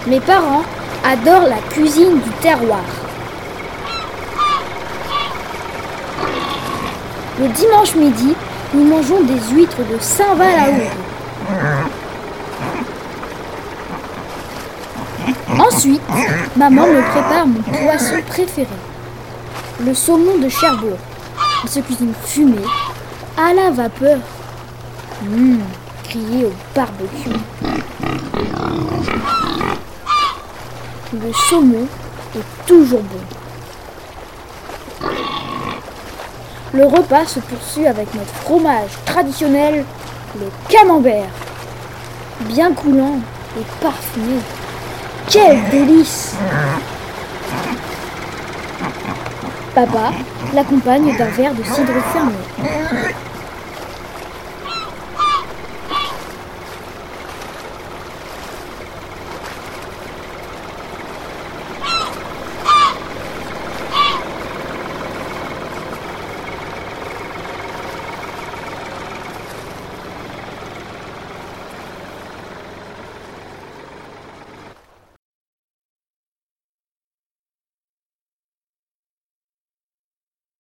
Mes parents adorent la cuisine du terroir. Le dimanche midi, nous mangeons des huîtres de Saint-Val-à-Hougue. Ensuite, maman me prépare mon poisson préféré, le saumon de Cherbourg. Il se cuisine fumé, à la vapeur, grillé au barbecue. Le saumon est toujours bon. Le repas se poursuit avec notre fromage traditionnel, le camembert. Bien coulant et parfumé. Quel délice! Papa l'accompagne d'un verre de cidre fermé.